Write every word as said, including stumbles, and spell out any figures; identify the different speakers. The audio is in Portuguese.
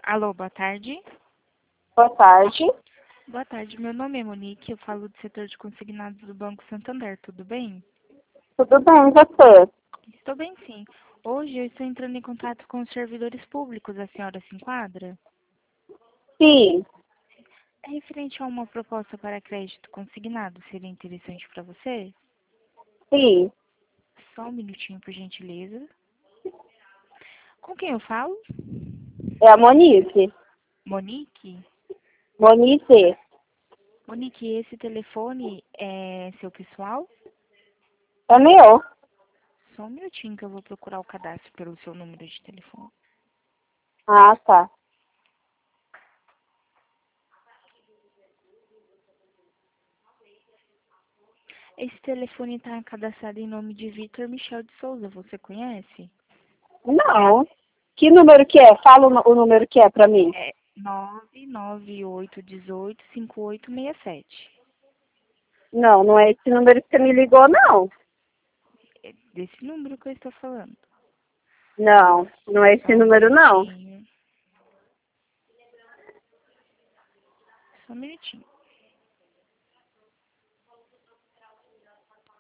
Speaker 1: Alô, boa tarde.
Speaker 2: Boa tarde.
Speaker 1: Boa tarde, meu nome é Monique, eu falo do setor de consignados do Banco Santander, tudo bem?
Speaker 2: Tudo bem, e você?
Speaker 1: Estou bem, sim. Hoje eu estou entrando em contato com os servidores públicos, a senhora se enquadra?
Speaker 2: Sim,
Speaker 1: É referente a uma proposta para crédito consignado, seria interessante para você?
Speaker 2: sim.
Speaker 1: Só um minutinho, por gentileza. Com quem eu falo?
Speaker 2: É a Monique.
Speaker 1: Monique?
Speaker 2: Monique.
Speaker 1: Monique, esse telefone é seu pessoal?
Speaker 2: É meu.
Speaker 1: Só um minutinho que eu vou procurar o cadastro pelo seu número de telefone.
Speaker 2: Ah, tá.
Speaker 1: Esse telefone está cadastrado em nome de Vitor Michel de Souza, você conhece?
Speaker 2: Não. Que número que é? Fala o, nu- o número que é pra mim.
Speaker 1: É nove nove oito um oito cinco oito seis sete.
Speaker 2: Não, não é esse número que você me ligou, não.
Speaker 1: É desse número que eu estou falando.
Speaker 2: Não, não é
Speaker 1: Só
Speaker 2: esse
Speaker 1: um
Speaker 2: número, não.
Speaker 1: minutinho. Só um minutinho.